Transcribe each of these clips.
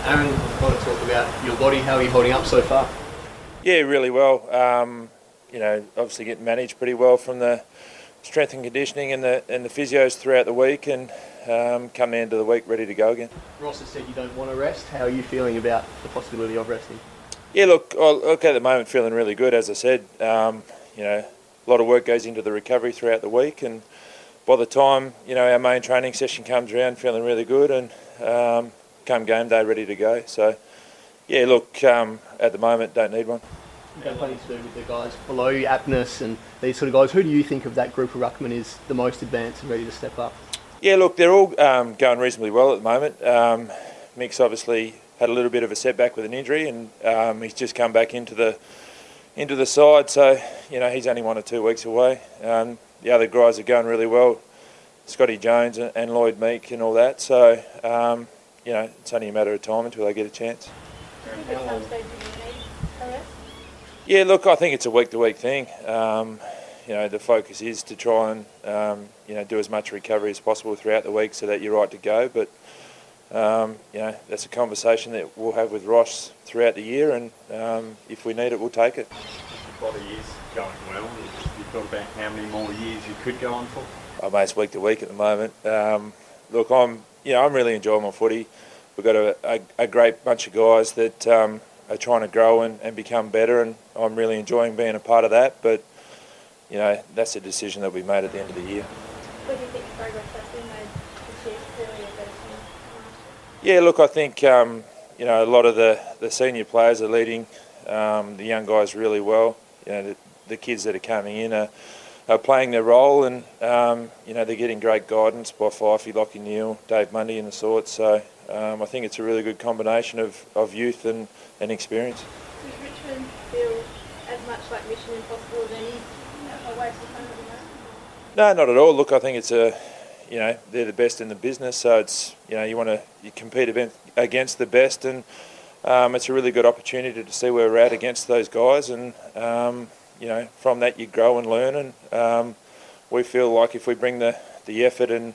Aaron, I want to talk about your body. How are you holding up so far? Yeah, really well. Obviously getting managed pretty well from the strength and conditioning and the physios throughout the week, and come the end of the week ready to go again. Ross has said you don't want to rest. How are you feeling about the possibility of resting? Yeah, look at the moment feeling really good. As I said, a lot of work goes into the recovery throughout the week, and by the time our main training session comes around, feeling really good, and come game day ready to go. So yeah, look, at the moment don't need one. You've got plenty to do with the guys below you, Apnes and these sort of guys. Who do you think of that group of ruckman is the most advanced and ready to step up? Yeah, look, they're all going reasonably well at the moment. Mick's obviously had a little bit of a setback with an injury, and he's just come back into the side. So he's only 1 or 2 weeks away. The other guys are going really well, Scotty Jones and Lloyd Meek and all that. So it's only a matter of time until they get a chance. Yeah, look, I think it's a week-to-week thing. The focus is to try and do as much recovery as possible throughout the week so that you're right to go. But that's a conversation that we'll have with Ross throughout the year, and if we need it, we'll take it. Your body is going well. You've got about how many more years you could go on for? I'm almost week to week at the moment. Look, I'm really enjoying my footy. We've got a great bunch of guys that are trying to grow and become better, and I'm really enjoying being a part of that. But that's a decision that we made at the end of the year. What do you think progress has been made this year? Clearly a better team. Yeah, look, I think a lot of the senior players are leading the young guys really well. The kids that are coming in are playing their role, and they're getting great guidance by Fifey, Lockie Neal, Dave Mundy and the sorts. So I think it's a really good combination of youth and experience. Does Richmond feel as much like Mission Impossible as any away from home at the moment? No, not at all. Look, I think it's they're the best in the business, so it's you compete against the best, and it's a really good opportunity to see where we're at against those guys, and from that you grow and learn, and we feel like if we bring the effort and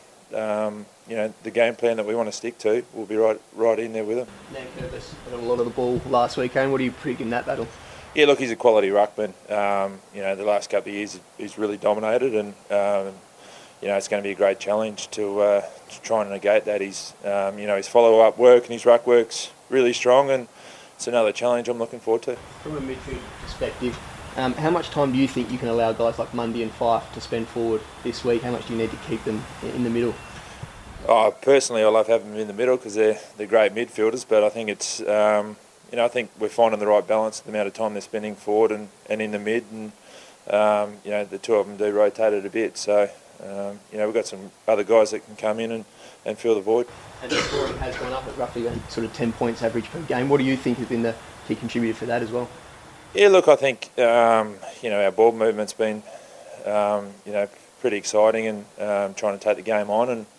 the game plan that we want to stick to, we'll be right in there with them. Nam Purpose had a lot of the ball last weekend. What do you predict in that battle? Yeah, look, he's a quality ruckman. The last couple of years he's really dominated, and it's going to be a great challenge to try and negate that. His follow-up work and his ruck work's really strong, and it's another challenge I'm looking forward to. From a midfield perspective, how much time do you think you can allow guys like Mundy and Fife to spend forward this week? How much do you need to keep them in the middle? Personally, I love having them in the middle because they're great midfielders, but I think it's I think we're finding the right balance, the amount of time they're spending forward and in the mid, and the two of them do rotate it a bit. So we've got some other guys that can come in and fill the void. And the scoring has gone up at roughly sort of 10 points average per game. What do you think has been the key contributor for that as well? Yeah, look, I think our ball movement's been pretty exciting, and trying to take the game on, and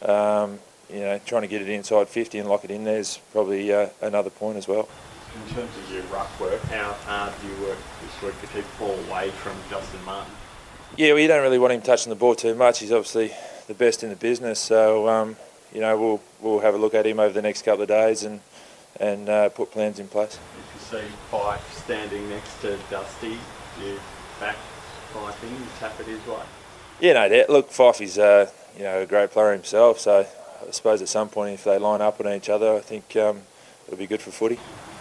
trying to get it inside 50 and lock it in there is probably another point as well. In terms of your ruck work, how hard do you work this week to keep the ball away from Justin Martin? Yeah, well, you don't really want him touching the ball too much. He's obviously the best in the business, so we'll have a look at him over the next couple of days and put plans in place. If you see Fife standing next to Dusty, you back Fife in, you tap it his way? Yeah, no doubt. Look, Fife is a great player himself, so I suppose at some point if they line up on each other, I think it'll be good for footy.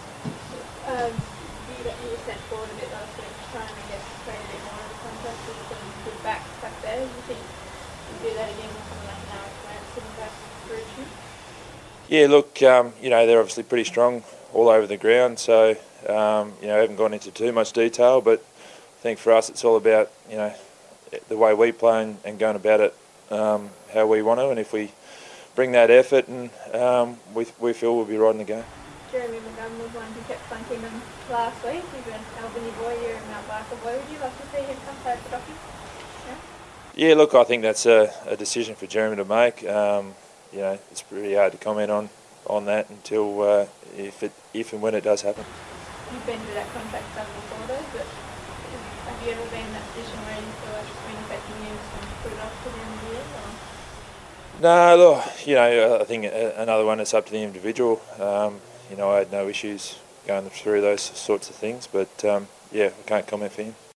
You were sent forward a bit last week, trying to get straight a bit more of the contract with some good backs back there. Do you think you do that again with someone like Alex Lance sitting back for Richmond? Yeah, look, they're obviously pretty strong all over the ground, so I haven't gone into too much detail, but I think for us it's all about the way we play and going about it how we want to, and if we bring that effort, and we feel we'll be right in the game. Jeremy McGovern was one who kept flanking them last week. He's an Albany boy, you're a Mount Barker boy. Would you love to see him come play for Docky? Yeah, look, I think that's a decision for Jeremy to make. It's pretty hard to comment on that until if and when it does happen. You've been through that contract stuff before though, but have you ever been in that position where you feel like it's been affecting you and put it off to the end of the year? Or? No, look, I think another one, it's up to the individual. I had no issues going through those sorts of things. But yeah, I can't comment for him.